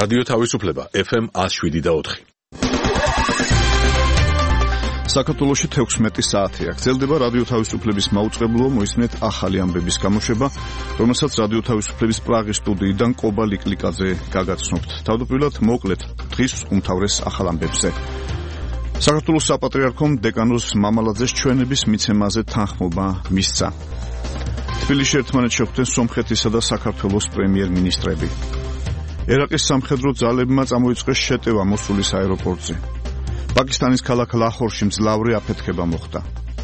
რადიო თავისუფლება FM 107.4. საქართველოში 16 საათია. გრძელდება რადიო თავისუფლების მაუწყებლო მოისმენთ ახალი ამბების გამოშვება, რომელსაც რადიო თავისუფლების პრაღის სტუდიიდან კობა ლიკლიკაძე გაგაცნობთ. თავდაპირველად მოკლედ დღის უმთავრეს ახალ ამბებზე. საქართველოს საპატრიარქომ დეკანოზ მამალაძეს ჩვენების მიცემაზე თანხმობა მისცა. თბილისში ერთმანეთს შეხვდნენ სომხეთისა და საქართველოს პრემიერ-მინისტრები. ერაყის სამხედრო ძალებმა წამოიწყეს შეტევა მოსულის აეროპორტზე. პაკისტანის ქალაქ ლაჰორში მძლავრი აფეთქება მოხდა.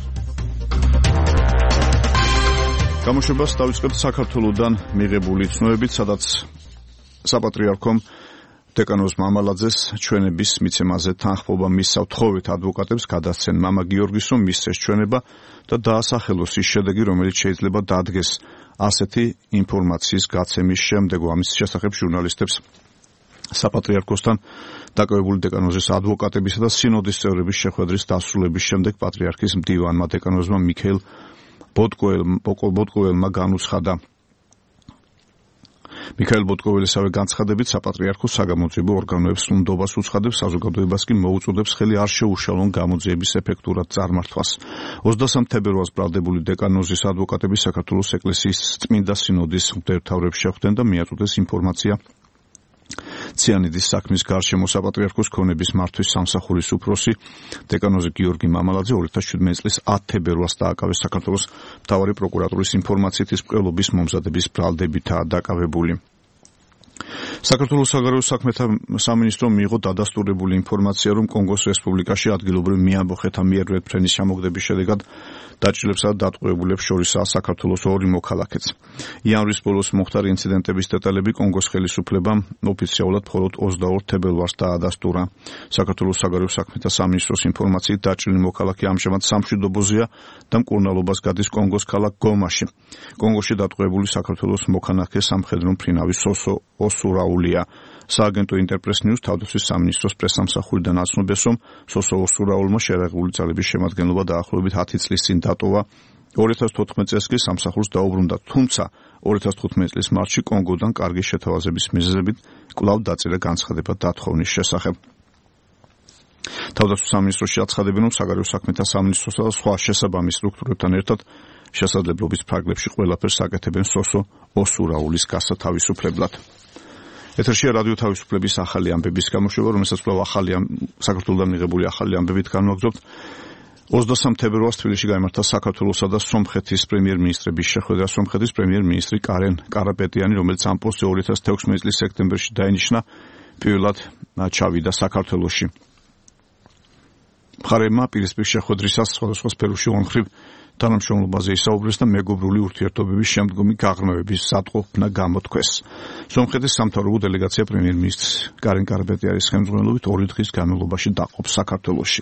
გამოშვებას დავიწყებთ საქართველოდან მიღებული ცნობებით, სადაც საპატრიარქომ დეკანოზ მამალაძეს ჩვენების მიცემაზე თანხმობა მისცა. ვთხოვით ადვოკატებს გადასცენ მამა გიორგის, რომ მისცეს ჩვენება და დაასახელოს ის შედეგი, რომელიც შეიძლება დადგეს ასეთი ინფორმაციის გაცემის შემდეგ. ამის შესახებ ჟურნალისტებს საპატრიარქოსთან დაკავებული დეკანოზის ადვოკატებისა და სინოდის წევრების შეხვედრის დასრულების შემდეგ პატრიარქის მდივანმა დეკანოზმა მიქაელ ბოტკოველმა განუცხადა. მიქაელ ბოტკოველისავე განცხადებით საპატრიარქო საგამოძიებო ორგანოებს უნდობას უცხადებს, საზოგადოებას კი მოუწოდებს ხელი არ შეუშალონ გამოძიების ეფექტურად წარმართვას. 23 თებერვალს ბრალდებული დეკანოზის ადვოკატები საქართველოს ეკლესიის წმინდა სინოდის მდევრთავრებს შეხვდნენ და მიაწვდეს ინფორმაცია ციანიდის საქმის გარშემო. საპატრიარქოს ქონების მართვის სამსახურის უფროსი დეკანოზი გიორგი მამალაძე 2017 წლის 10 თებერვალს დააკავეს საქართველოს მთავარი პროკურატურის ინფორმაციით ის მკვლელობის მომზადების ბრალდებითაა დაკავებული. საქართველოს საგარეო საქმეთა სამინისტრომ მიიღო დადასტურებული ინფორმაცია, რომ კონგოს რესპუბლიკაში ადგილობრივ მიამბოხეთა მიერ ვერტფრენის ჩამოგდების შედეგად დაჭრილებსა და დატყვევებულებს შორისაა საქართველოს ორი მოქალაქეც. იანვრის ბოლოს მოხდა ინციდენტების დეტალები კონგოს ხელისუფლებამ ოფიციალურად მხოლოდ 22 თებერვალს დაადასტურა. საქართველოს საგარეო საქმეთა სამინისტროს ინფორმაციით დაჭრილი მოქალაქე ამჟამად სამშვიდობოზეა და მკურნალობას გადის კონგოს ქალაქ გომაში. კონგოში დატყვევებული საქართველოს მოქალაქე სამხედრო მფრინავი სოსო ოსურაულია. სააგენტო ინტერპრეს ნიუს თავდაცვის სამინისტროს პრესამსახურიდან აცნობეს, რომ სოსო ოსურაულმა შერეღებული ძალების შემადგენლობა დაახლოებით 10 წლის წინ დატოვა. 2014 წელს კი სამსახურს დაუბრუნდა, თუმცა 2015 წლის მარტში კონგოდან კარგი შეთავაზების მიზეზებით კვლავ დაწერა განცხადება დათხოვნის შესახებ. თავდაცვის სამინისტროში აცხადებენ, რომ საგარეო საქმეთა სამინისტროსა და სხვა შესაბამის სტრუქტურებთან ერთად შესაძლებლობის ფრაგლებში ყველაფერს აკეთებენ სოსო ოსურაულის გასათავისუფლებლად. ეთერშია რადიო თავისუფლების ახალი ამბების გამოშვება, რომელსაც კვლავ საქართველოდან მიღებული ახალი ამბებით განვაგრძობთ. 23 თებერვალს თბილისში გაიმართა საქართველოსა და სომხეთის პრემიერ-მინისტრების შეხვედრა. სომხეთის პრემიერ-მინისტრი კარენ კარაპეტიანი, რომელიც ამ პოსტზე 2016 წლის სექტემბერში დაინიშნა, პირველად ჩავიდა საქართველოში. მხარეებმა პირისპირ შეხვედრისას სხვადასხვა სფეროში ორმხრივ თანამშრომლობაზე ისაუბრეს და მეგობრული ურთიერთობების შემდგომი გაღრმავების სატყობნა გამოთქვეს. სომხეთის სამთავრობო დელეგაცია პრემიერ-მინისტრის კარენ კარაპეტიანის ხელმძღვანელობით 2 დღის განმავლობაში დაყობს საქართველოში.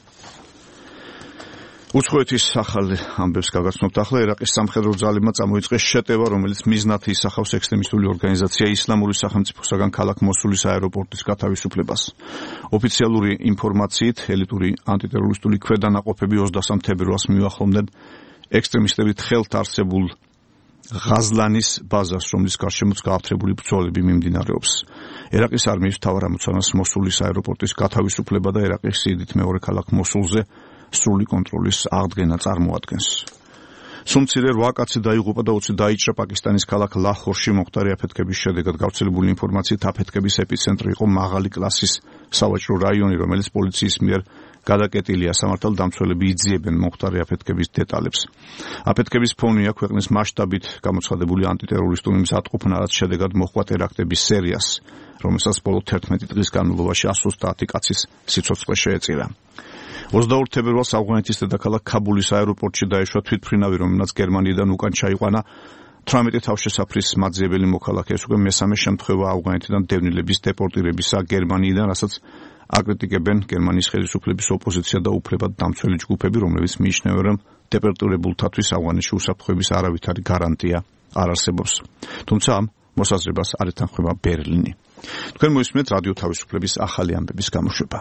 უცხოეთის ახალ ამბებს გაგაცნობთ. ახლა ერაყის სამხედრო ძალებმა წამოიწყეს შეტევა, რომელიც მიზნად ისახავს ექსტრემისტული ორგანიზაცია ისლამური სახელმწიფოსაგან ქალაქ მოსულის აეროპორტის გათავისუფლებას. ოფიციალური ინფორმაციით ელიტური ანტიტერორისტული ქვედანაყოფები 23 თებერვალს მიუახლოვდნენ ექსტრემისტებით ხელთ არსებულ ღაზლანის ბაზას, რომლის გარშემოც გააფთრებული ბრძოლები მიმდინარეობს. ერაყის არმიის მთავარ ამოცანას მოსულის აეროპორტის გათავისუფლება და ერაყის სიდიდით მეორე ქალაქ მოსულზე სრული კონტროლის აღდგენა წარმოადგენს. სუმცირე 8 კაცი დაიღუპა და 20 დაიჭრა პაკისტანის ქალაქ ლაჰორში მომხდარი აფეთქების შედეგად. გავრცელებული ინფორმაციით აფეთქების ეპიცენტრი იყო მაღალი კლასის სავაჭრო რაიონი, რომელიც პოლიციის მიერ გადაკეტილია. სამართალდამცველები იძიებენ მომხდარი აფეთქების დეტალებს. აფეთქების ფონია ქვეყნის მასშტაბით გამოცხადებული ანტიტერორისტული მზადყოფნა, რაც შედეგად მოჰყვა ტერაქტების სერიას, რომელსაც ბოლო 11 დღის განმავლობაში 130 კაცის სიცოცხლე შეეწირა. 22 თებერვალს ავღანეთის დედაქალაქ ქაბულის აეროპორტში დაეშვა თვითმფრინავი, რომელმაც გერმანიიდან უკან ჩაიყვანა 18 თავშესაფრის მაძიებელი მოქალაქე. ეს უკვე მესამე შემთხვევა ავღანეთიდან დევნილების დეპორტირებისა გერმანიიდან, რასაც აკრიტიკებენ გერმანიის ხელისუფლების ოპოზიცია და უფლებადდამცველი ჯგუფები, რომლებიც მიიჩნევენ, რომ დეპორტირებულთათვის ავღანეთში უსაფრთხოების არავითარი გარანტია არ არსებობს. თუმცა ამ მოსაზრებას არ ეთანხმება ბერლინი. თქვენ მოისმენთ რადიო თავისუფლების ახალი ამბების გამოშვება.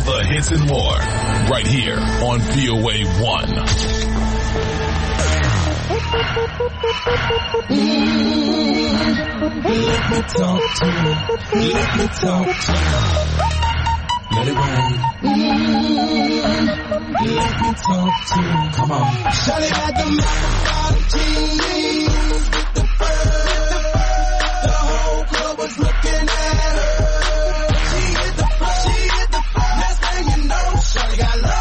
the hits and more, right here on VOA 1. Let me talk to you. Let me talk to you. Let it rain. Let me talk to you. Come on. Shawty got the mouth jeans with the fur. The whole club was looking at her. She hit the floor. Next thing you know, shawty got low.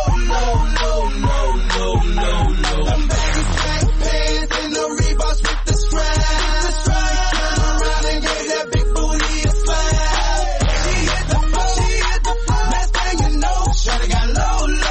Them baggy black pants and the Reeboks with the straps. Turn around and gave that big booty a slap. She hit the floor. Next thing you know, shawty got low.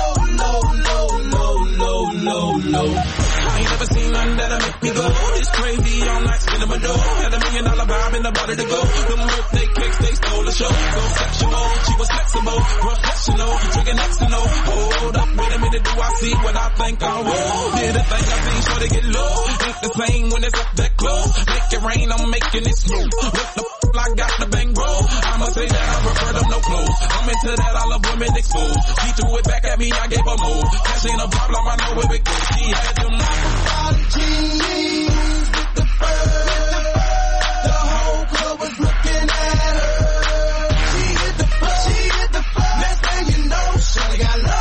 I ain't never seen nothing that'll make me go. It's crazy all night, spinning my dough. Had $1 million vibe in the body to go. Them birthday cakes, they stole the show. So sexual, she was flexible, professional, drinking Xano. Hold up, wait a minute, do I see what I think I will? Did a thing I seen, sure to get low. Ain't the same when it's up that close. Make it rain, I'm making it smooth. Look the I got the bang roll. I'ma say that I prefer them no clothes. I'm into that, I love women exposed. She threw it back at me, I gave her more. Cash ain't a problem, I know where it goes. She had them jeans with the fur. The whole club was looking at her. She hit the floor. Next thing you know, shawty got low.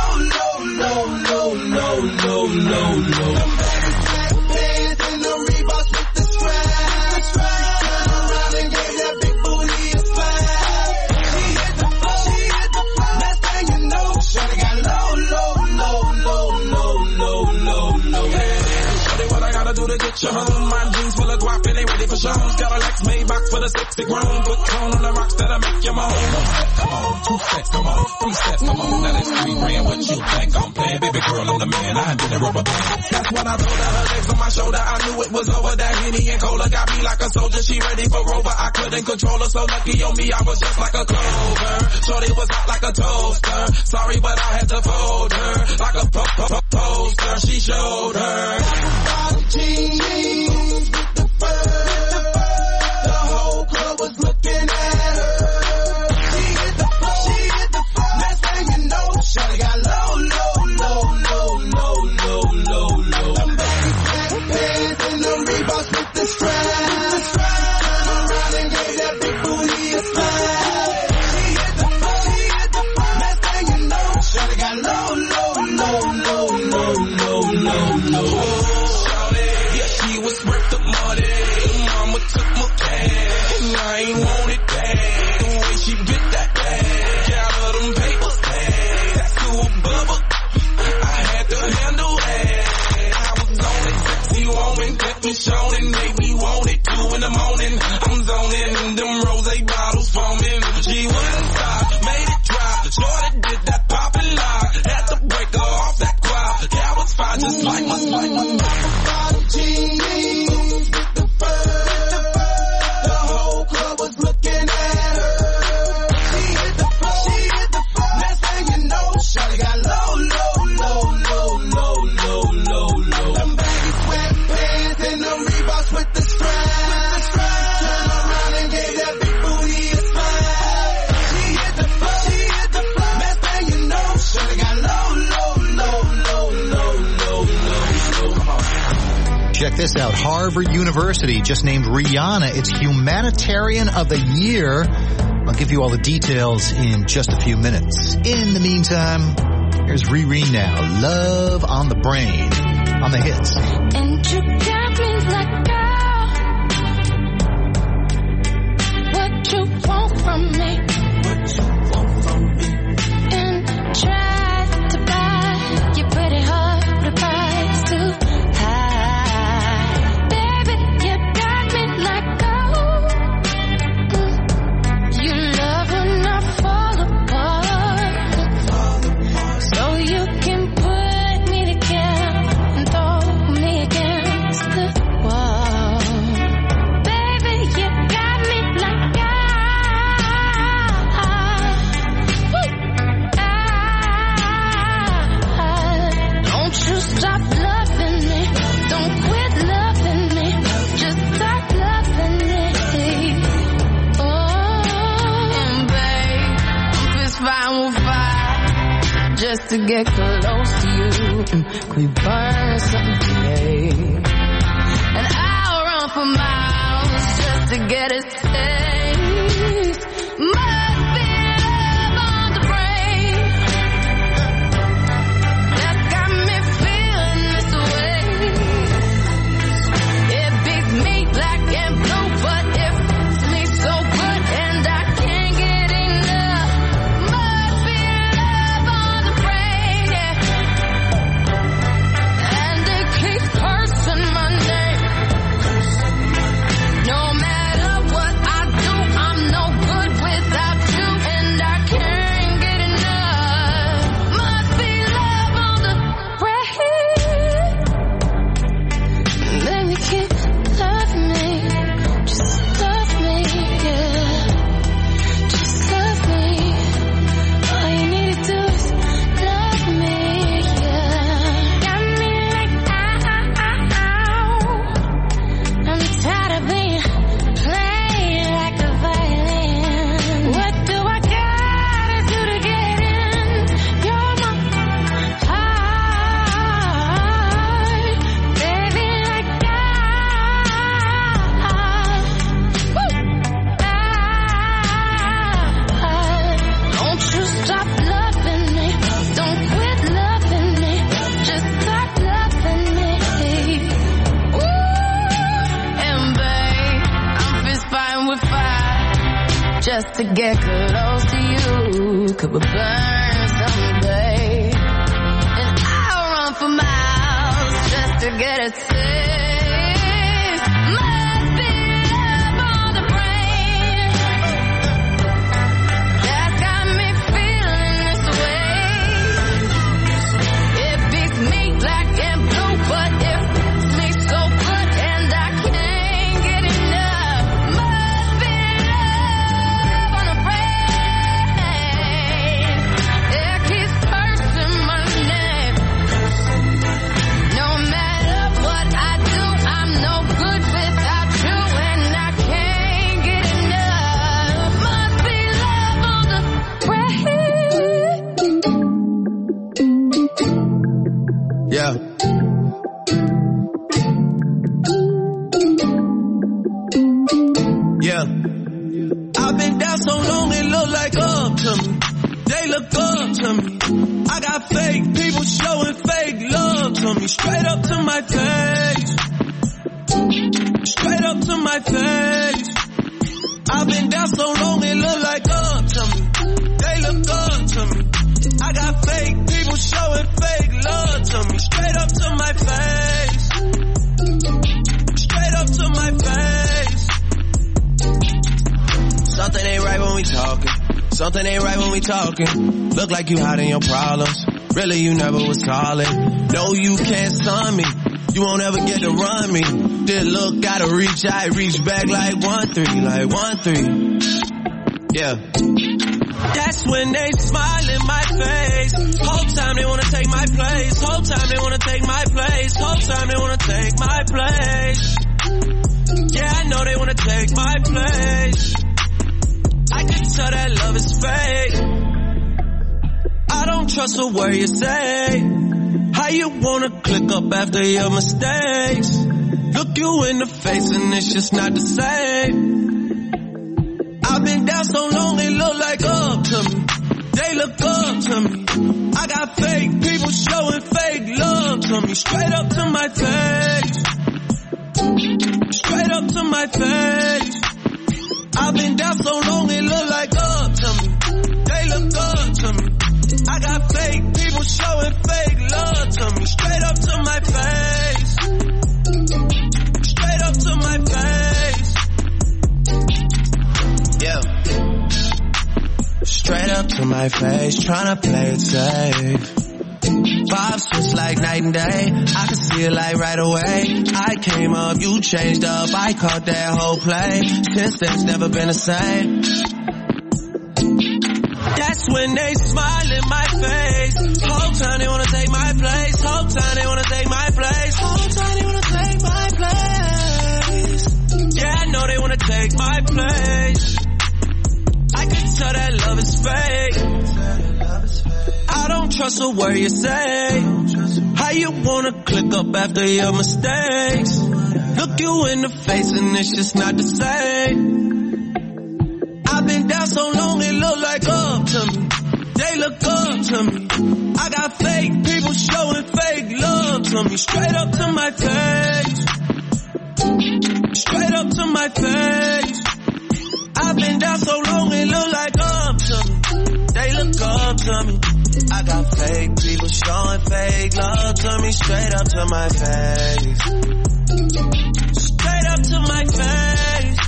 Them baggy black pants and the Reeboks with the straps. Turn around and gave that big booty a slap. She hit the floor. Next thing you know, shawty got low. Shawty, what I gotta do to get you home? My jeans full of guap and they ready for shows. Got a Lex Maybach for the 60 grown. Put cone on the rocks that'll make you moan. 1 step, come on, 2 steps, come on, 3 steps, come on. Now that's 3 grand. What you think I'm playing? Baby girl, I'm the man. I did a rubber band. That's when I told her legs on my shoulder. I knew it was over. That Henny and Cola got me like a soldier. She ready for Rover. I couldn't control her. So lucky on me, I was just like a clover. Shorty was hot like a toaster. Sorry, but I had to fold her like a poster. She showed her jeans with the fur. The whole club was looking at her. She hit the floor. Next thing you know, shawty got low. Them baggy black pants and the Reeboks with the straps. Turn around and gave that big booty a slap. She hit the floor. Next thing you know, shawty got low. She was worth the money. Mama took my cash. I ain't want it bad. The way she bit that bag. Got her them papers bad. That's to a bubble. I had to handle that. I was on it, sexy woman. Kept me showing, made me want it. 2 in the morning, I'm zoning. Them rose bottles foaming. She wouldn't stop, made it drop. Jordan did that pop and lock. Had to break her off that quad. Yeah, I was fine just like my jeans with the fur. The whole club was looking at her. She hit the floor. Next thing you know, shawty got low. Them baggy sweatpants and the Reeboks with the straps. Turn around and gave that big booty a slap. She hit the floor. Next thing you know, shawty got low. Check this out. Harvard University just named Rihanna its Humanitarian of the Year. I'll give you all the details in just a few minutes. In the meantime, here's Riri now. Love on the Brain on the hits. And you got me like, girl, what you want from me? And try to buy your pretty heart, the price too high. Baby, you got me like, you love when I fall apart. So you can put me together and throw me against the wall. just to get close to you. Could we burn something today? And I'll run for miles just to get a taste. Must be love on the brain that got me feeling this way. It beats me black and blue, but it fits me so good and I can't get enough. Must be love on the brain, yeah. And it keeps cursing my name. No matter what I do, I'm no good without you, and I can't get enough. Must be love on the brain. Baby, keep loving me. Just love me, yeah. Just love me. All you need to do is love me, yeah. Got me like, ow. I'm tired of being played like a violin. What do I gotta do to get in? You're my heart, baby, like don't you stop loving me. Don't quit loving me. Just start loving me. Ooh, and babe, I'm fist fighting with fire just to get close to you. Could we burn someday? And I'll run for miles just to get a taste. Must be love on the brain that got me feeling this way. It beats me black and blue, but it fits me so good and I can't get enough. Must be love on the brain. It keeps cursing my name. No matter what I do, I'm no good without you, and I can't get enough. Must be love on the brain. Yeah. Yeah. I've been down so long it look like up to me. They look up to me. I got fake people showing fake love to me. Straight up to my face. Straight up to my face. I've been down so long it look like up to me. They look up to me. I got fake people showing fake love to me. Straight up to my face. Straight up to my face. Something ain't right when we talking. Something ain't right when we talking. Look like you hiding your problems. Really you never was calling. No, you can't stun me. You won't ever get to run me. Did look, gotta reach, I reach back like 1-3, like 1-3. Yeah. That's when they smile in my face. Whole time they wanna take my place. Whole time they wanna take my place. Whole time they wanna take my place. Yeah, I know they wanna take my place. I can tell that love is fake. I don't trust a word you say. How you wanna click up after your mistakes? Look you in the face and it's just not the same. I've been down so long it look like up to me. They look up to me. I got fake people showing fake love to me. Straight up to my face. Straight up to my face. I've been down so long it look like up to me. They look up to me. I got fake people showing fake love to me. Straight up to my face. Straight up to my face. Yeah. Straight up to my face, tryna play it safe. Vibes just like night and day. I can see it like right away. I came up, you changed up. I caught that whole play. Since then it's never been the same. That's when they smile in my face. Whole time they wanna take my place. Whole time they wanna take my place. Whole time they wanna take my place. Yeah, I know they wanna take my place. I can tell that love is fake. I don't trust trust a word you say. How you wanna click up after your mistakes? Look you in the face and it's just not the same. I've been down so long it look like up to me. They look up to me. I got fake people showing fake love to me. Straight up to my face. Straight up to my face. I've been down so long it look like up to me. They look up to me. I got fake people showing fake love to me. Straight up to my face. Straight up to my face.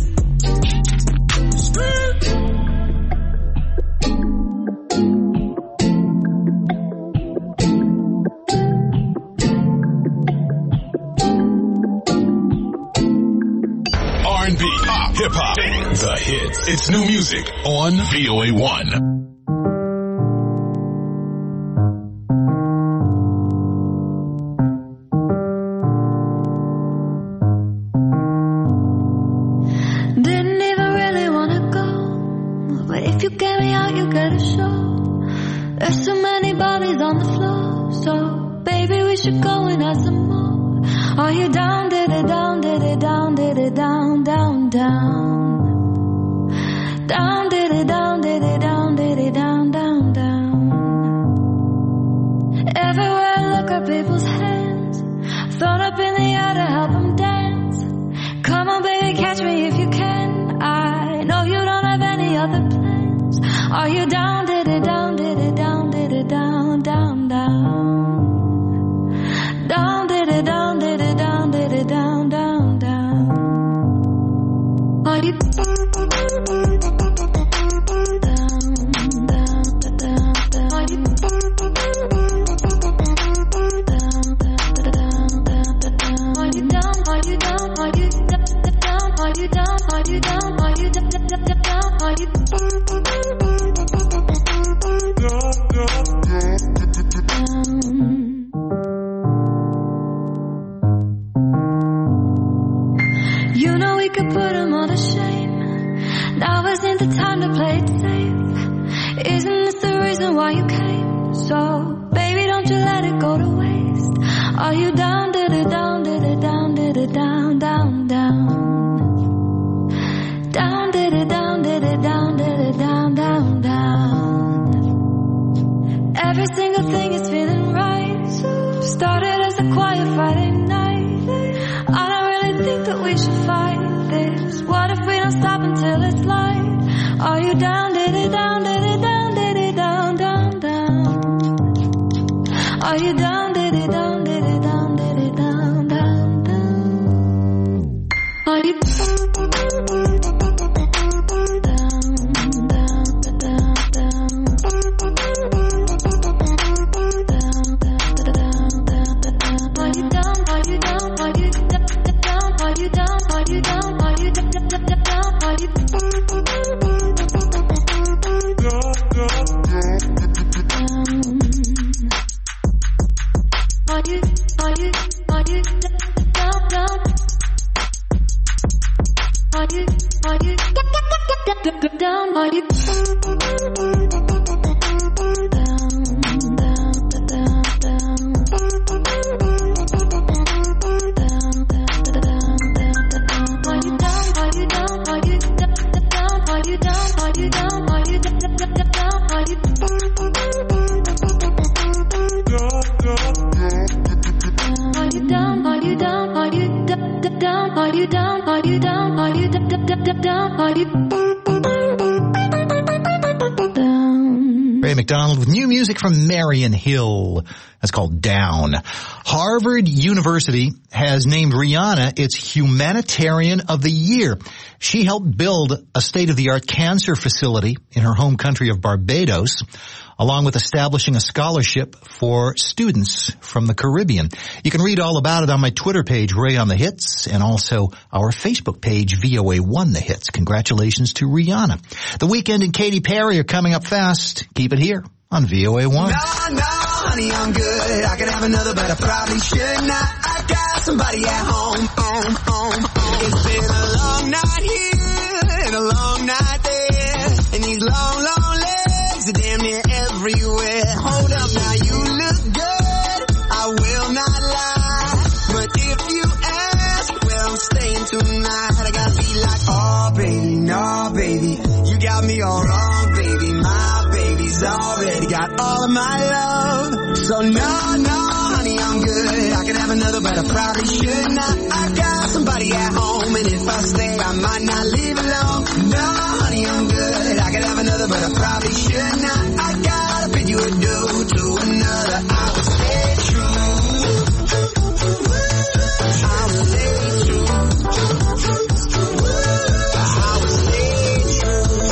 R&B, pop, hip-hop, the hits. It's new music on VOA1. Didn't even really wanna go, but if you get me out, you get a show. There's so many bodies on the floor, so baby, we should go and have some more. Are you down, did it down, did it down, did it down, down, down. Down, did it down, did it down, did it down, down, down. Everywhere I look at people's hands, thrown up in the air to help them dance. Come on baby, catch me if you can. I know you don't have any other plans. Are you down, did it down, did it down, did it down, down, down. Down, did it down, did it down, did it down, down, down. Are you down, down, down, down, down. Are you Are you down? Are you down? Are you down? Are you down? Are you down? Are you down? Are you You know we could put them all to shame. Now isn't the time to play it safe. Isn't this the reason why you came? So baby, don't you let it go to waste. Are you down, did it down, did it down, did it down, down, down. Down, did it down, did it down, did it down, down, down. Every single thing is feeling right. Started as a quiet Friday night. I don't really think that we should fight this. What if we don't stop until it's light? Are you down, did it down, did it down, did it down, down, down. Are you down, did it down, did it down, did it down, down, down. Are you down, down, down, down. Are you down, are you down, are you down, are you down, are you down, are you down, are you down, are you Ray McDonald with new music from Marion Hill. That's called Down. Harvard University has named Rihanna its Humanitarian of the Year. She helped build a state-of-the-art cancer facility in her home country of Barbados, along with establishing a scholarship for students from the Caribbean. You can read all about it on my Twitter page, Ray on the Hits, and also our Facebook page, VOA1 The Hits. Congratulations to Rihanna. The Weeknd and Katy Perry are coming up fast. Keep it here on VOA1. No, honey, I'm good. I could have another, but I probably should not. I got somebody at home. It's been a long night here and a long night there, and these long legs are damn near everywhere. Hold up baby. You got me all wrong, baby. My baby's already got all of my love. So no, honey, I'm good. I could have another, but I probably should not. I got somebody at home, and if I stay, I might not leave alone. No, honey, I'm good. I could have another, but I probably should not. I gotta bid you adieu to another. I will stay true. I will stay true. I will stay true.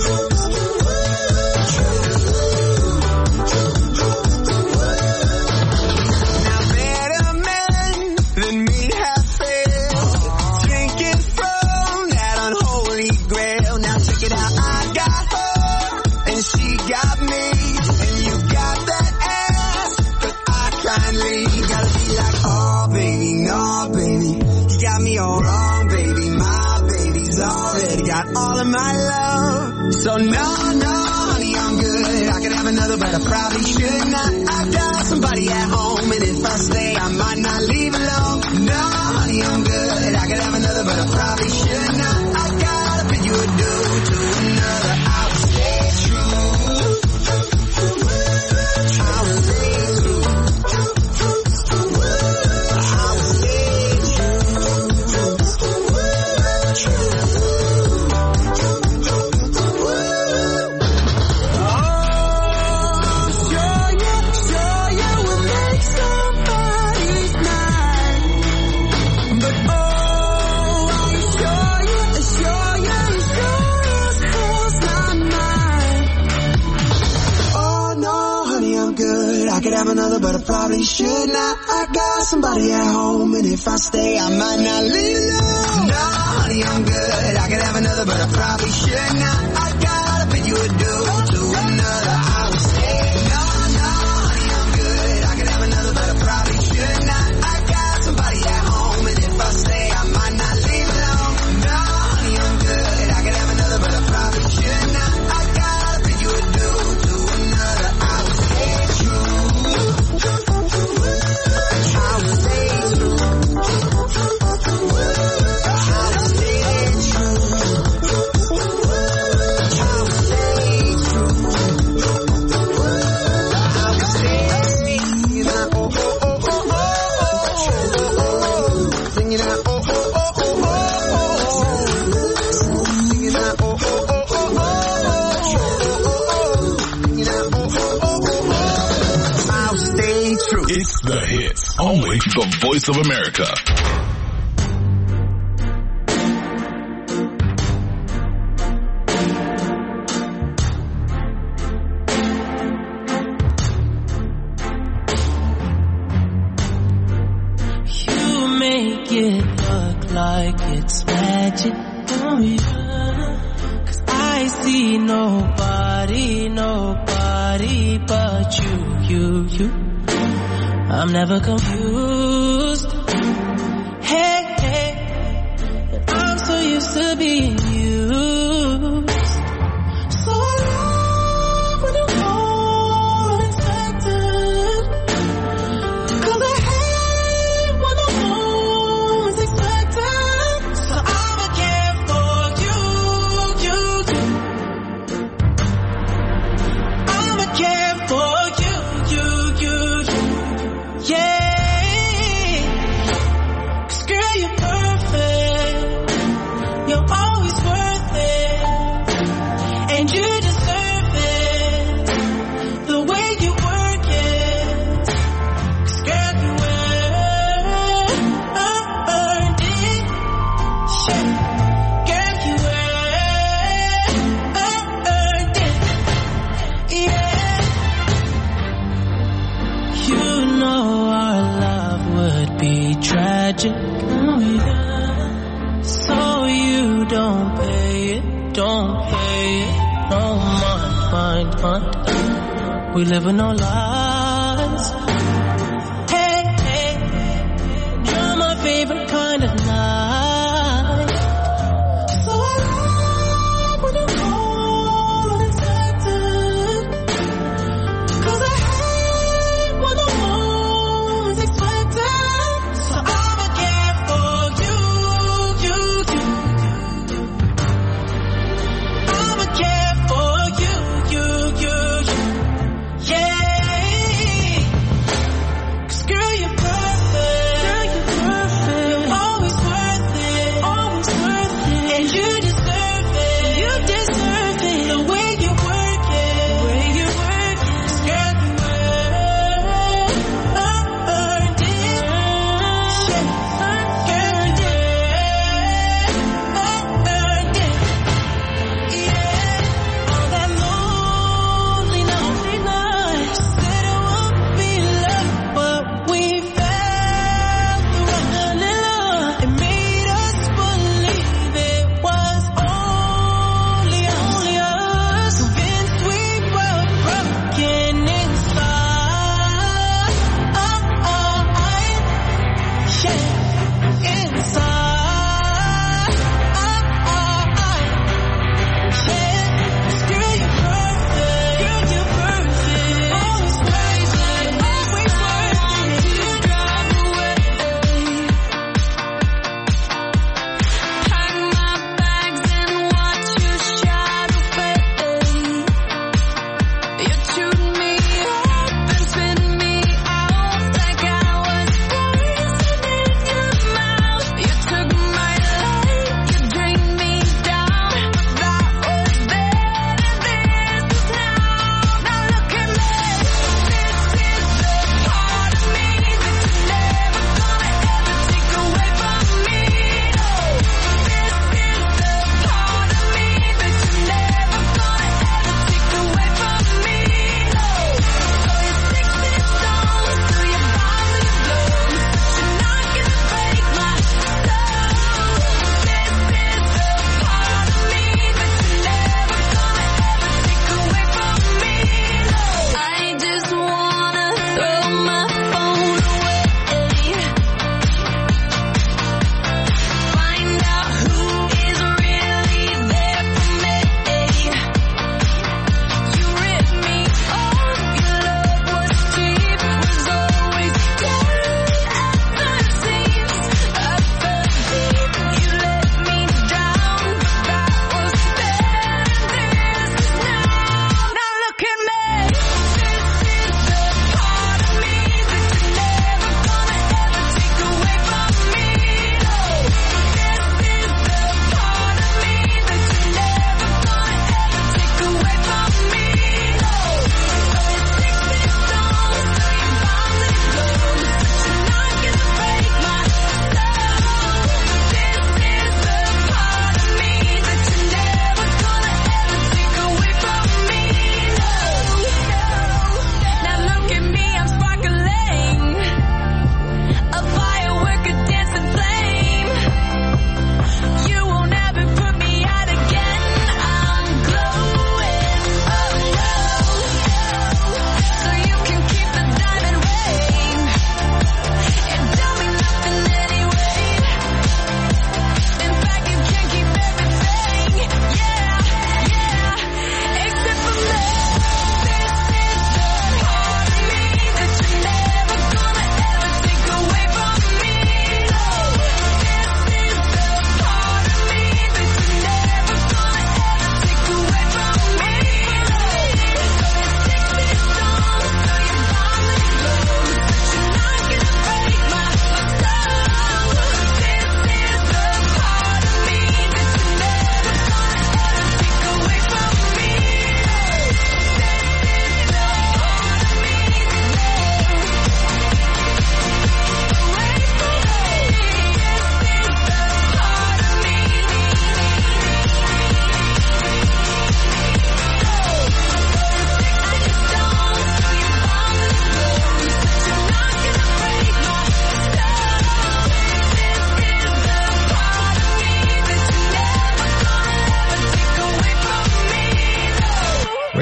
Now better men than me have failed, drinking from that unholy grail. Now check it out, I got her and she got me, and you got that ass, but I kindly gotta be like, oh baby, no baby, you got me all wrong, baby. My baby's already got all of my love. So no, honey, I'm good. I could have another, but I probably should not. I got somebody at home, and if I stay, I might not leave alone. No, honey, I'm good. I could have another, but I probably should not. I gotta bid you adieu to another. I will stay true. I will stay true. I will stay Sure you will make somebody's night. But I'm sure you cross my mind. Oh no, honey, I'm good. I could have another, but I probably should not. I got somebody at home, and if I stay, I might not leave alone. No, honey, I'm good. I could have another, but I probably should not. I gotta bid you adieu to another. I will stay. No, honey, I'm good. I could have another, but I probably should not. I got somebody at home, and if I stay, I might not leave alone. No, honey, I'm good. I could have another, but I probably should not. I gotta bid you adieu to another. I will stay true. I will stay true. I will stay true. I will stay true. I will stay singing out, oh, oh, oh, oh, oh, oh. Singing out, oh, oh, oh, oh, oh. Singing out, oh, oh, oh, oh, oh. Singing out, oh, oh, oh, oh, oh. I'll stay true. It's the hits. Only the voice of America. You make it look like it's magic. Oh yeah. 'Cause I see nobody but you. I'm never confused. Hey, and I'm so used to being used. So I love when you call unexpected. 'Cause I hate when the moment's expected. So I'ma care for you. I'ma care for you. Yeah. 'Cause girl, you're perfect. You're always worth it. And you deserve it. The way you work it. 'Cause girl, you earned it. Yeah. Girl, you earned it. Yeah. You know our love would be tragic. Oh yeah. So you don't pay it. No mind. We live with no lies. Hey, you're my favorite kind of night. So I love when you call unexpected. 'Cause I hate when the moment's expected. So I'ma care for you.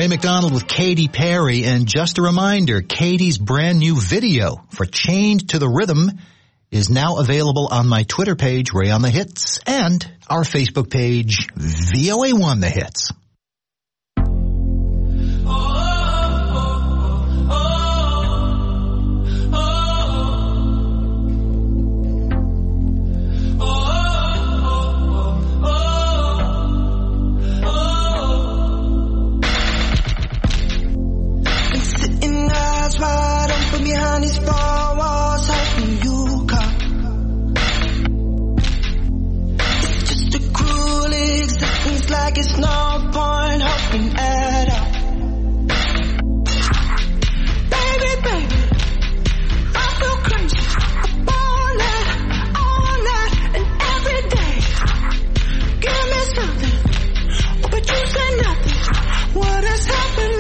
Ray McDonald with Katy Perry, and just a reminder, Katy's brand new video for Chained to the Rhythm is now available on my Twitter page, Ray on the Hits, and our Facebook page, VOA1 The Hits. Wide open behind these four walls, hoping you come. It's just a cruel existence, like it's no point hoping at all. Baby, baby, I feel crazy all night and every day. Give me something, but you say nothing. What is happening?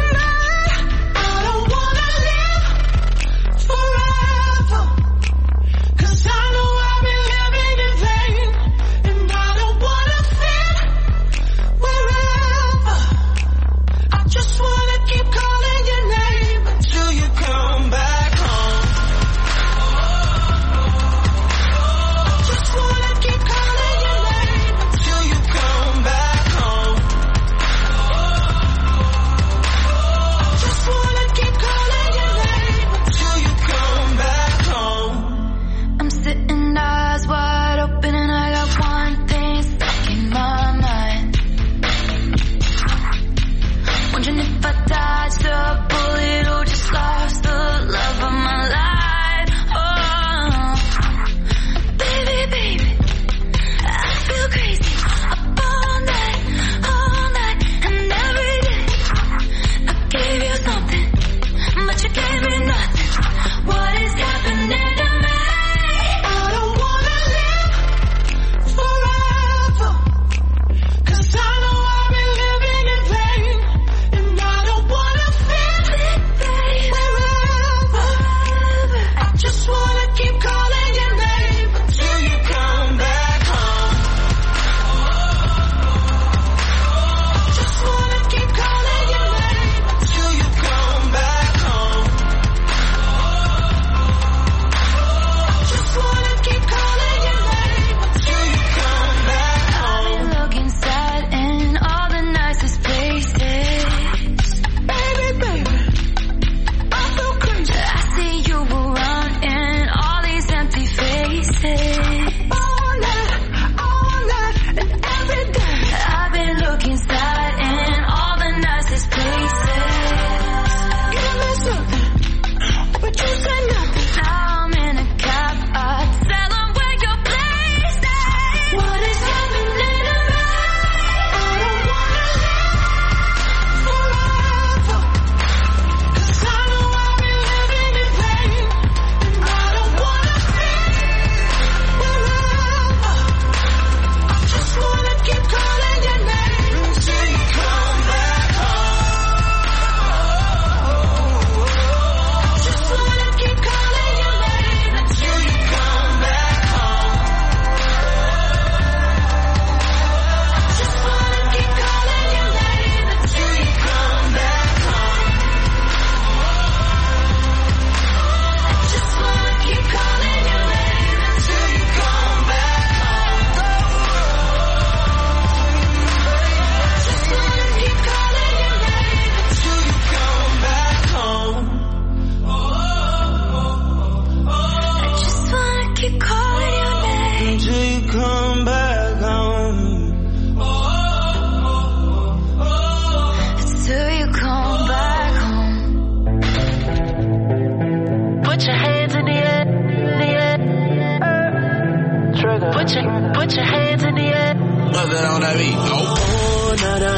Put your hands in the air. Mother on that beat. Oh, nana.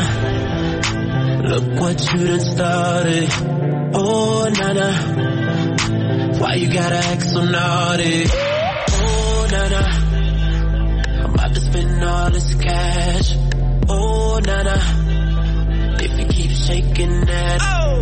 Look what you done started. Oh, nana. Why you gotta act so naughty? Oh, nana. I'm about to spend all this cash. Oh, nana. If you keep shaking that. Oh,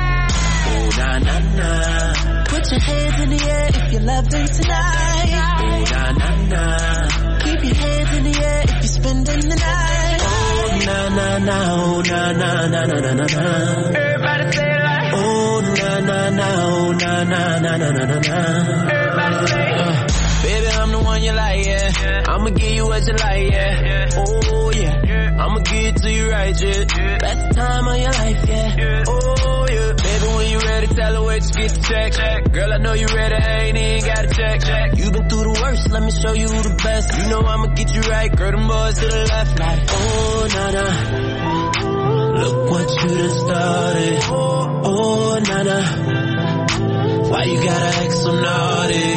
na na na. Put your hands in the air if you love me tonight. Oh, na na na. Keep your hands in the air if you're spending the night. Oh, Oh, na, na, na, oh, na, na, na, na, na, na, na. Everybody say it like, oh, na, na, na, oh, na, na, na, na, na, na, na. Everybody say it. Baby, I'm the one you like, yeah. I'ma give you what you like, yeah. Oh, yeah. I'ma give it to you right, yeah. Best time of your life, yeah. Oh, yeah. Baby, when you ready, tell her where to get the check. Girl, I know you ready, I ain't even gotta check. You been through the worst, let me show you who the best. You know I'ma get you right, girl, them boys to the left, like, oh, na-na. Look what you done started. Oh, na-na. Why you gotta act so naughty?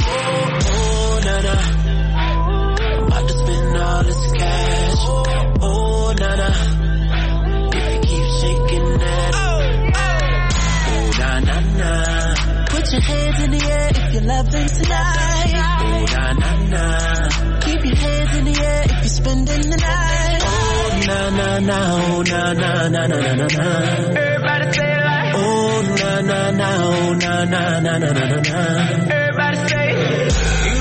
I'm about to spend all this cash. Oh, na-na. If you keep shaking that. Oh, na-na-na. Put your hands in the air if you're loving tonight. Oh, na-na-na. Keep your hands in the air if you're spending the night. Oh, na-na-na. Oh, na-na-na-na-na-na. Everybody say it like, oh, na-na-na. Oh, na-na-na-na-na-na. Everybody say it.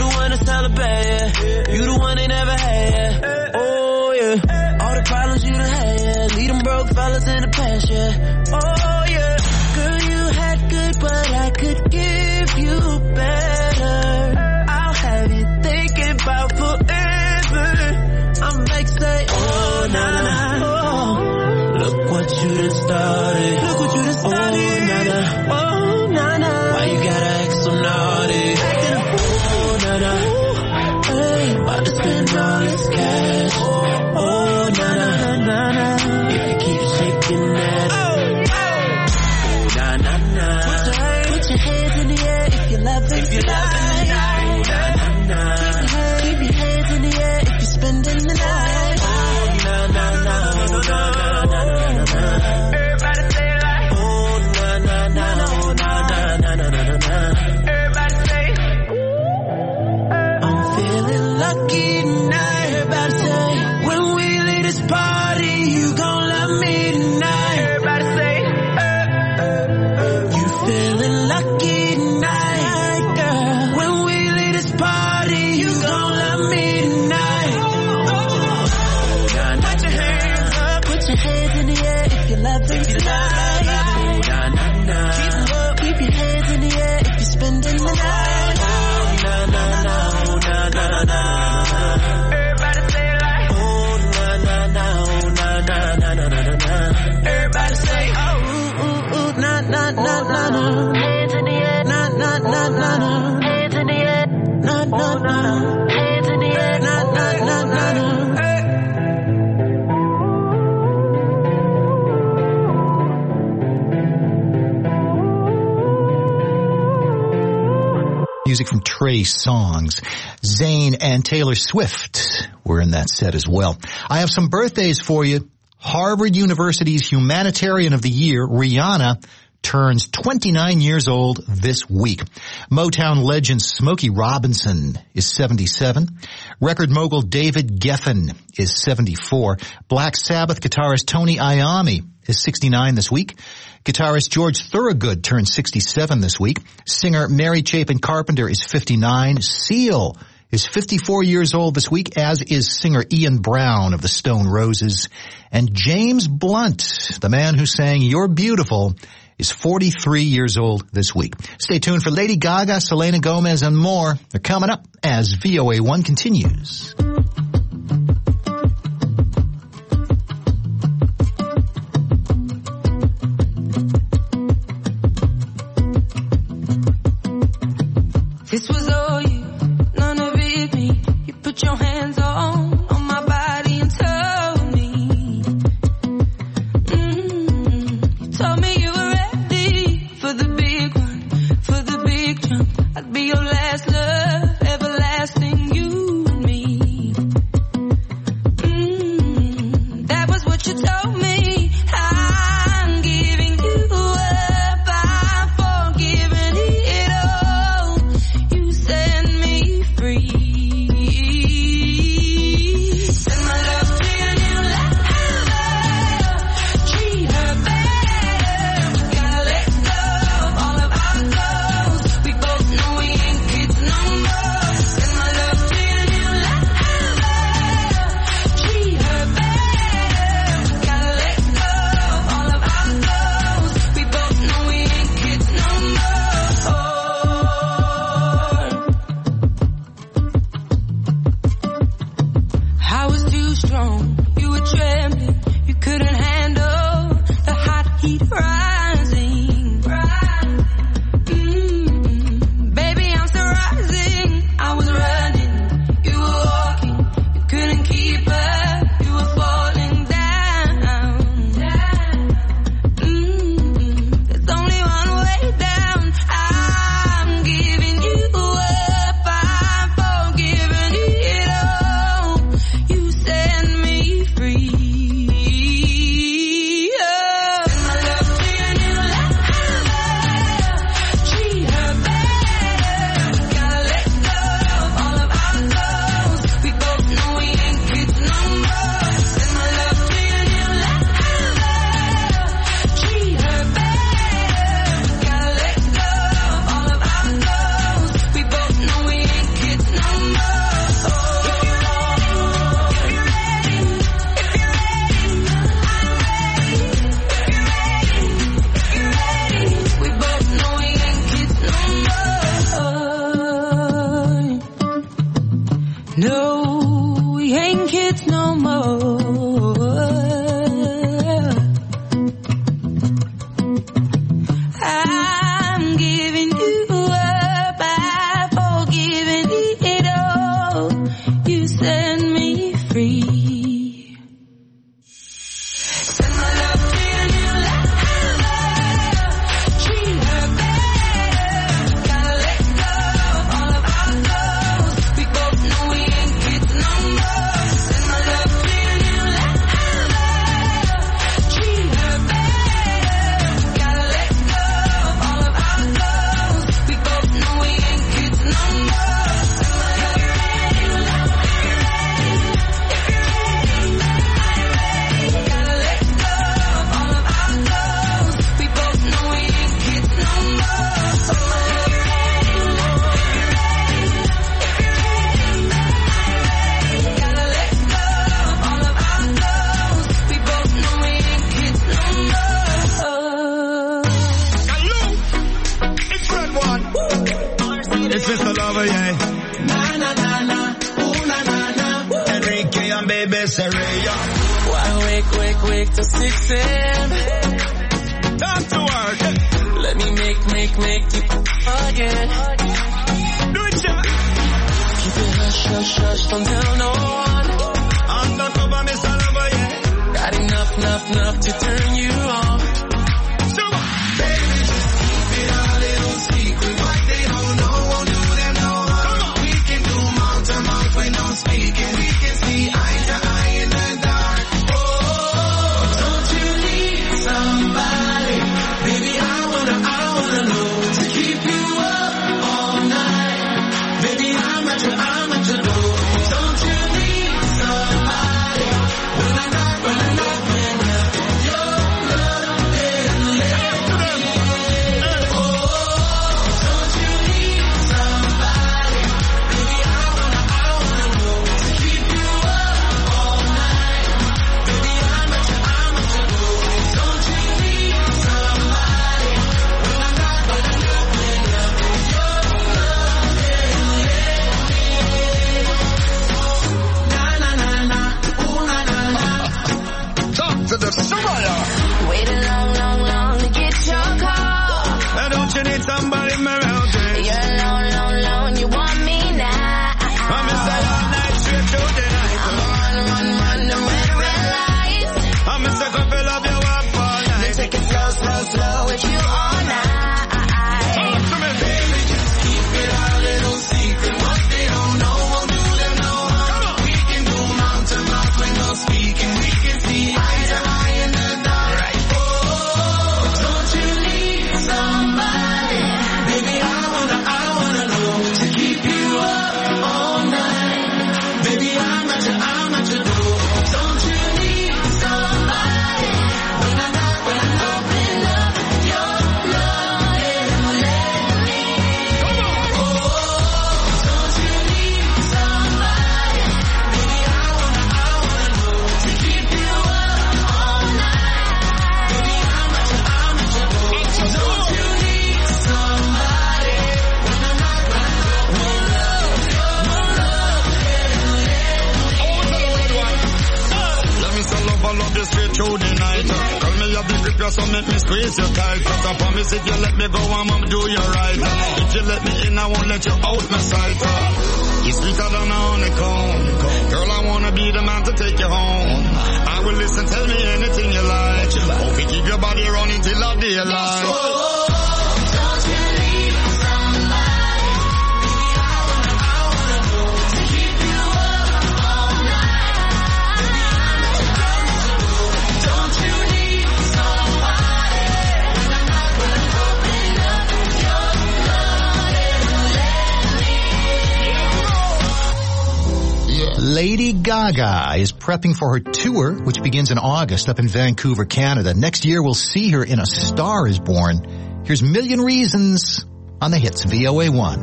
You the one they never had, yeah. Oh, yeah. All the problems you done had, yeah. Lead them broke fellas in the past, yeah. Oh, yeah. Girl, you had good, but I could give you better. I'll have you thinking about forever. I'm like, say, oh, nah, oh. Look what you done started. Look what you done started. Oh, nah, oh, nah. Why you gotta act so naughty? Oh, nah. About to spend all this cash. Oh, na-na. If you keep shaking that. Oh, na-na-na. Put your hands in the air if you're loving tonight. Oh, na-na-na. Keep your hands in the air if you're spending the night. Oh, na-na-na. Oh, na-na-na. Everybody say it like, oh, na-na-na. Oh, na-na-na. Everybody say, I'm feeling lucky tonight. Everybody say, when we leave this party, you gon' love me tonight. Everybody say, you feeling lucky tonight, girl. When we leave this party, you gon' love me tonight. Put your hands up, put your hands in the air if you're loving tonight. Keep them up, keep your hands in the air if you're spending the night. Everybody say it like, oh, na-na-na, oh, na-na-na-na-na-na. Everybody say, oh, na-na-na-na-na. Hands in the air, na-na-na-na-na. Hands in the air, na-na-na. Hands in the air, na-na-na-na-na. Music from Trey Songz. Zayn and Taylor Swift were in that set as well. I have some birthdays for you. Harvard University's Humanitarian of the Year, Rihanna, turns 29 years old this week. Motown legend Smokey Robinson is 77. Record mogul David Geffen is 74. Black Sabbath guitarist Tony Iommi is 69 this week. Guitarist George Thorogood turned 67 this week. Singer Mary Chapin Carpenter is 59. Seal is 54 years old this week, as is singer Ian Brown of the Stone Roses. And James Blunt, the man who sang You're Beautiful, is 43 years old this week. Stay tuned for Lady Gaga, Selena Gomez, and more. They're coming up as VOA1 continues. This was all you, none of it me. You put your hands on my body and told me. You told me you were ready for the big one, for the big jump. I'd be your last love, everlasting, you and me. Mr. Lover, yeah. Na na na na, ooh na na na. Enrique and baby Serena. Why wake till 6 a.m. Time to work. Let me make you again. Do it, yeah. Keep it hush, don't tell no one. Undercover, Mr. Lover, yeah. Got enough to turn you on. So, baby, just keep it a little secret. What they don't know won't do them no harm. We can do mouth to mouth when no speaking. We can see eye to eye in the dark. Oh, don't you need somebody? Baby, I wanna know to keep you up all night. Baby, I'm at your door. Don't you need somebody? When I knock, your love is late. Oh, don't you need somebody? Baby, I wanna know to keep you up all night. Baby, I'm at your door. Don't you need somebody? When I knock, your love is na na na na, ooh na na na. Talk to the Soraya. Waited long to get your call. Don't you need somebody around you? You're alone, you want me now. I'm Mr. All Night straight through the night. I'm run the red lights. I'm Mr. Couple of you up all Then night. take it slow with you all night. Talk to me, baby. Just keep it a little secret. What they don't know won't do them no harm. We can do mouth to mouth when no speaking. We can see eye to eye in the dark. Oh, don't you need somebody? Baby, I wanna know to keep you up all night. Baby, I'm at your door. Don't you need somebody? When I knock, open up your love and let me. Oh, don't you need somebody? Baby, I wanna know to keep you up all night. Baby, I'm at your door. Don't you need somebody? When I knock, open up your love Let me sell love you straight through the night. Tell me you big grip, so make me squeeze you tight. Cause I promise if you let me go, I'ma do you right. If you let me in, I won't let you out my sight. You're sweeter than a honeycomb. Girl, I wanna be the man to take you home. I will listen, tell me anything you like. Hope you keep your body running till the daylight. don't you need somebody? Baby, I wanna know to keep you up all night. Baby, I'm at your door. Don't you need somebody? When I knock, open up your love and let me. Lady Gaga is prepping for her tour, which begins in August up in Vancouver, Canada. Next year, we'll see her in A Star Is Born. Here's Million Reasons on the hits VOA1.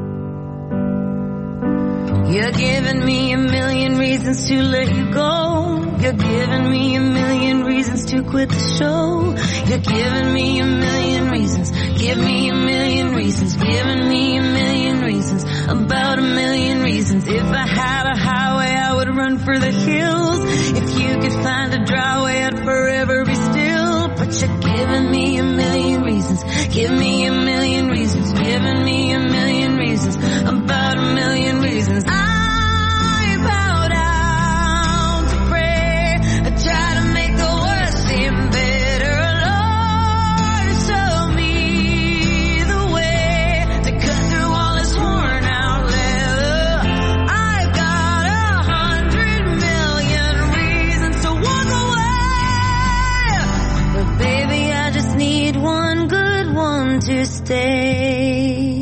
You're giving me a million reasons to let you go. You're giving me a million reasons to quit the show. You're giving me a million reasons. Give me a million reasons. Giving me a million reasons. About a million reasons. If I had a highway, I would run for the hills. If you could find a dry way, I'd forever be still. But you're giving me a million reasons. Give me a million reasons. Giving me a million reasons. About a million reasons. I bow down to pray. I try to make the worst seem better. Lord, show me the way to cut through all this worn out leather. I've got 100 million reasons to walk away. But baby, I just need one good one to stay.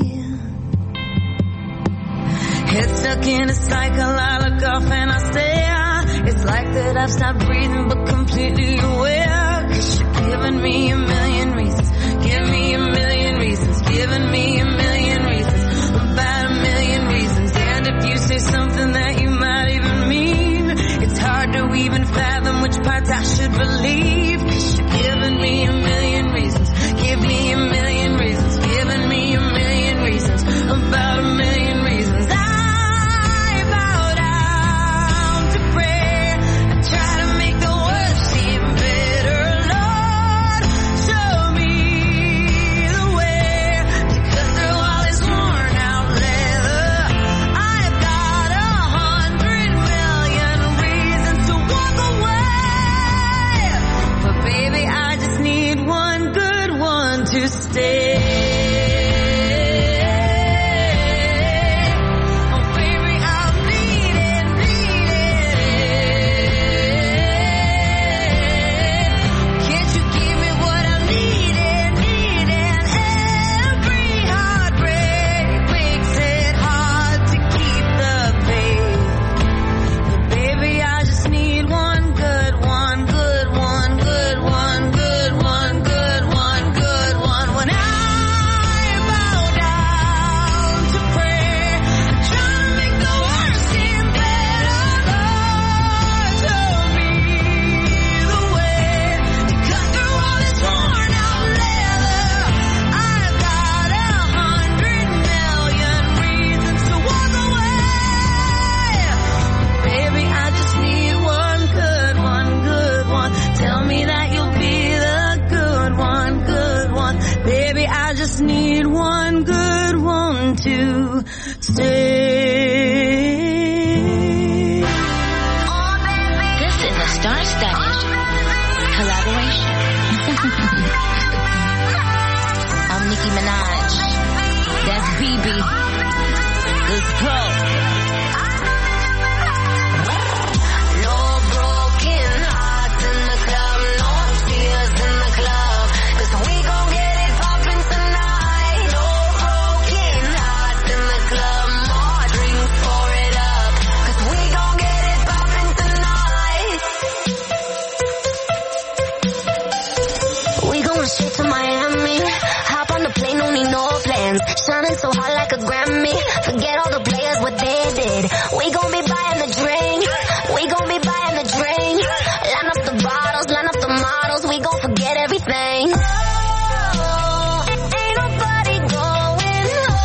Head stuck in a cycle, I look off and I stare. It's like that I've stopped breathing but completely aware. 'Cause you're giving me a million reasons. Give me a million reasons. Giving me a million reasons. About a million reasons. And if you say something that you might even mean, it's hard to even fathom which parts I should believe. 'Cause you're giving me a million reasons. Give me a million reasons. Giving me a million reasons. About a million to stay. Shining so hard like a Grammy. Forget all the players, what they did. We gon' be buying the drink. We gon' be buying the drink. Line up the bottles, line up the models. We gon' forget everything. Oh, ain't nobody going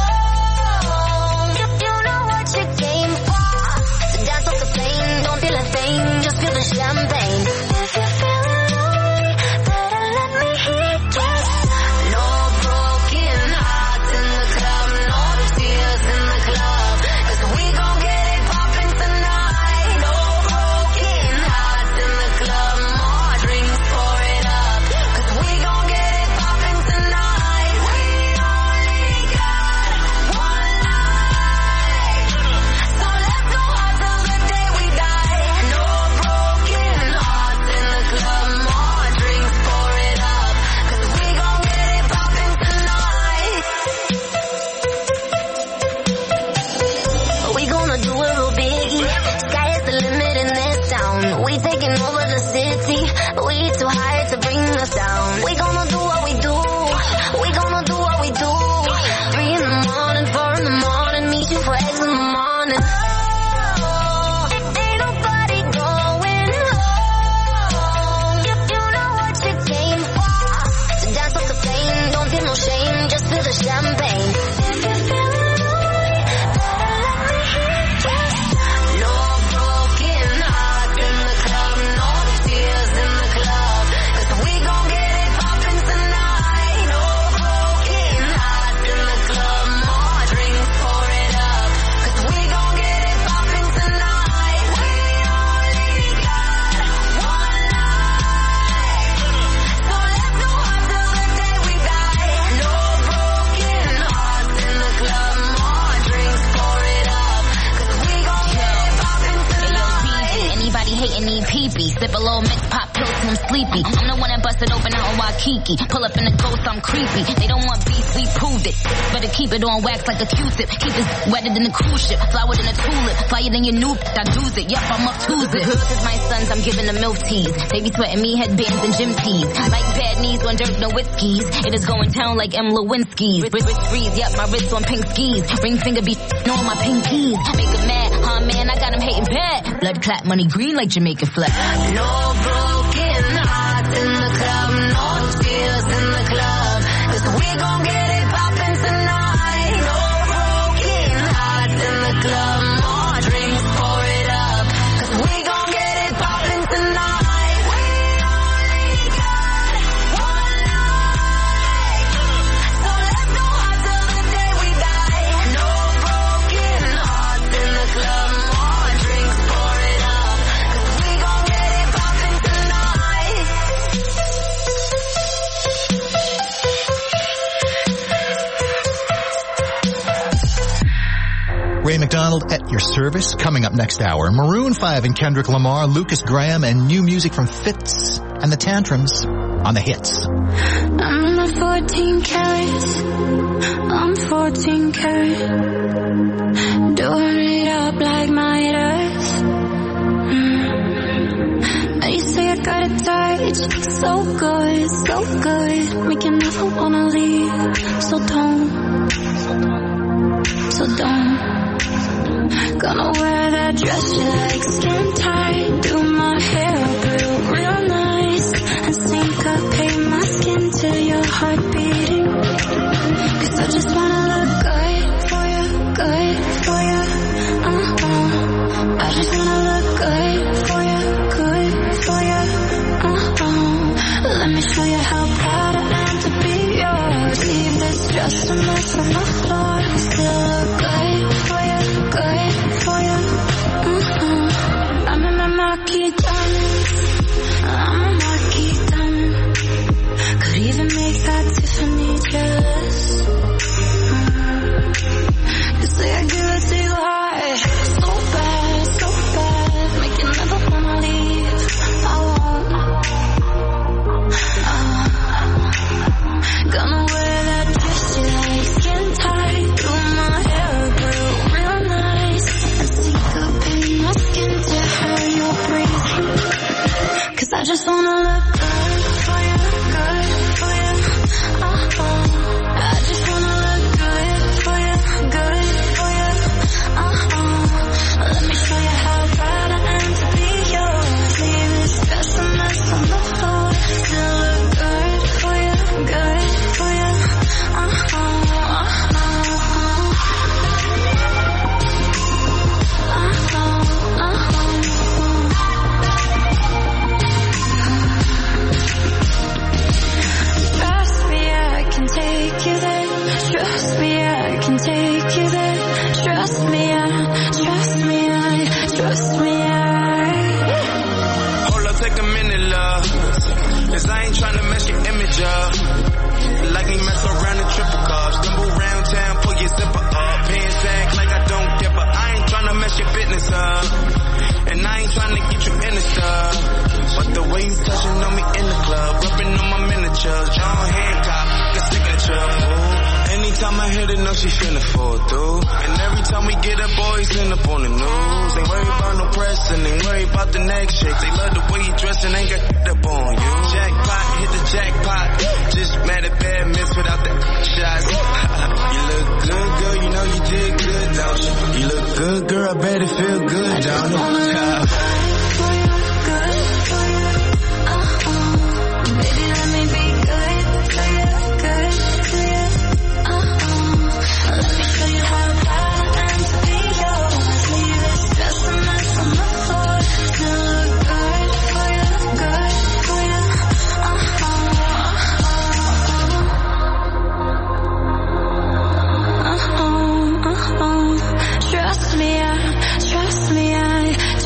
home. You know what you came for. So dance off the pain, don't feel a thing. Just feel the champagne. If you're feeling lonely, better let me hit you. No broken hearts in the club, no tears in the club. 'Cause we gon' get it poppin' tonight. No broken hearts in the club, more drinks, pour it up. 'Cause we gon' get it poppin' tonight. We only got one life, so let's go hard till the day we die. No broken hearts in the club, more drinks, pour it up. 'Cause we gon' get it poppin' tonight. We gonna do it real biggie. Sky is the limit in this town. We taking over the city. We too high to bring us down. We gonna do what we do. We gonna do what we do. 3 in the morning, 4 in the morning. Meet you for eggs in the morning. Oh, ain't nobody going home. You know what you came for. So dance off the pain. Don't feel no shame. Just feel the champagne. If you're feeling lonely, better let me hit you. No broken hearts in the club, no tears in the club. 'Cause we gon' get it poppin' tonight. No broken hearts in the club, more drinks, pour it up. 'Cause we gon' get it poppin' tonight. We only got one life, so let's go hard till the day we die. No broken hearts in the club, more drinks, pour it up. 'Cause we gon' get it poppin' tonight. Anybody hating need pee-pee. Sip a little mix, pop pills till I'm sleepy. I'm the one that busted open out in Waikiki. Pull up in the ghost, I'm creepy. They don't want beef, we proved it. Better keep it on wax like a Q-tip. Keep it wetter than a cruise ship. Flower than a tulip. Flyer than your new I do's it. Yep, I'm up Tuesday. The girls is my sons, I'm giving them milk teas. They be sweating me headbands and gym tees. Like bad knees on dirt, no whiskeys. It is going down like M. Lewinsky's. Wrist freeze, yep, my wrist on pink skis. Ring finger be on my pinkies. Make them mad, huh man, I got them hating bad. Blood clot, money green like Jamaican flag. No broken hearts in the club, no tears in the club. 'Cause we gon' get it poppin' tonight. No broken hearts in the club, more drinks, pour it up. 'Cause we gon' get it poppin' tonight. We only got one life, so let's go hard till the day we die. No broken hearts in the club, more drinks, pour it up. 'Cause we gon' get it poppin' tonight. Ray McDonald at your service. Coming up next hour, Maroon 5 and Kendrick Lamar, Lucas Graham, and new music from Fitz and the Tantrums on the hits. I'm not 14 carats. I'm 14 karat. Doing it up like my earth. Now you say I got it tight. So good, so good. Make you never wanna leave. So don't. Gonna wear that dress you like, skin tight. Do my hair up real nice. And syncopate my skin to your heart beating. Cause I just wanna look good for you, good for you. I just wanna look good for you, good for you. Let me show you how proud I am to be yours. Leave this dress a mess on the floor. Still look good for you, good for you. I'm in my marquee diamonds. I'm a marquee diamond. Could even make that Tiffany jealous. You say I give it to you high. So bad, make you never wanna leave. I won't. Gonna wear that dress you like, skin tight. Do my hair real nice. And syncopate my skin to how you're breathing. Cause I just wanna look good for you, good for you. I just wanna look good for you, good for you. Let me show you how proud I am to be yours. Leave this dress a mess on the floor. Still look good for you, good for you. Trust me, I can take you there. Trust me, I can take you there. Trust me, Hold up, take a minute, love. Cause I ain't tryna mess your image up. Like me mess around in triple cups. Stumble round town, pull your zipper up. Pants sag like I don't give up. I ain't tryna mess your business up. And I ain't tryna get you in the stuff. But the way you touching on me in the club, rubbing on my miniatures, John Hancock, the signature. Ooh. Anytime I hit it, know she finna fall through. And every time we get up, boys end up on the news. Ain't worried about no press and ain't worried about the next chick. They love the way you dress and ain't got up on you. Jackpot, hit the jackpot. Just mad at bad miss without the shots. You look good, girl, you know you did good, don't you? You look good, girl, I bet it feel good, don't you? Baby, let me be good for you, good for you. Let me show you how proud I am to be yours. Leave this dress a mess on the floor. Still look good for you, good for you. Trust me,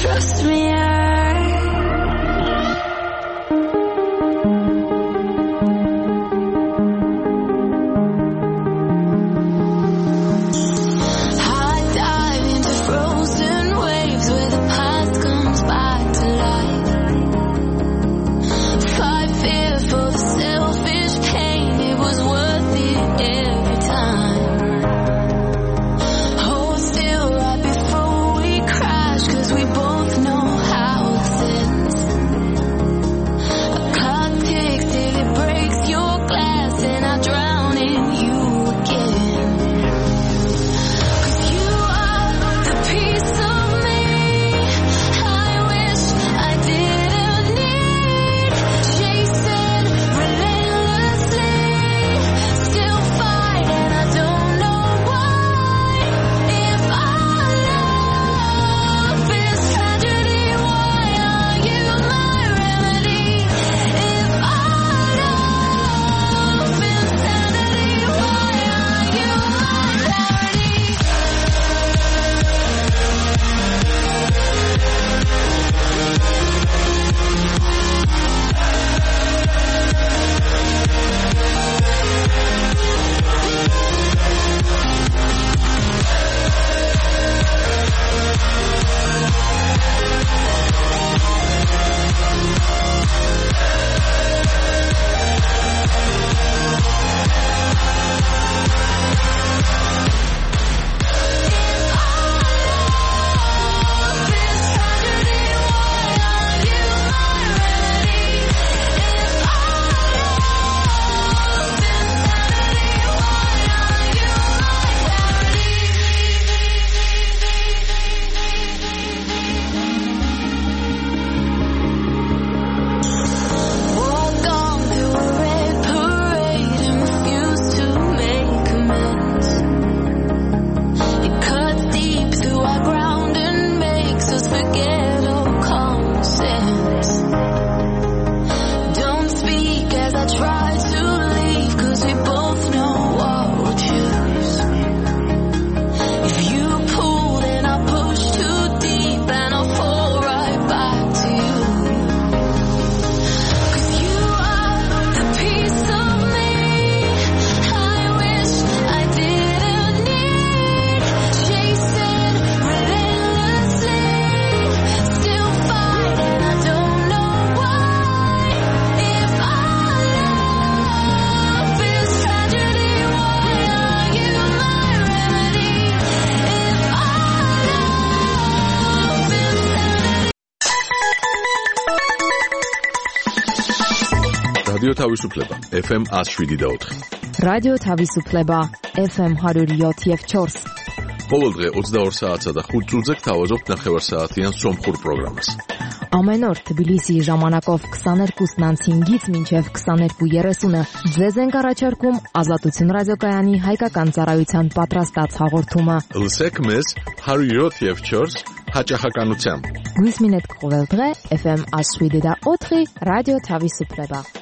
რადიო თავისუფლება FM 107.4 რადიო თავისუფლება FM 107.4 ყოველდღე 22 საათსა და 5 წუთზე გთავაზობთ ნახევარსაათიან სომხურ პროგრამას. Ամեն օր Թբիլիսիի ժամանակով 22:05-ից մինչև 22:30-ը ձեզ ենք առաջարկում Ազատություն ռադիոկայանի հայկական ծառայության պատրաստած հաղորդումը։ Լսեք մեզ 107.4 հաճախականությամբ։ Գույս մինետ կողել դղե FM 107.4 ռադիո Թավիսուպլեբա։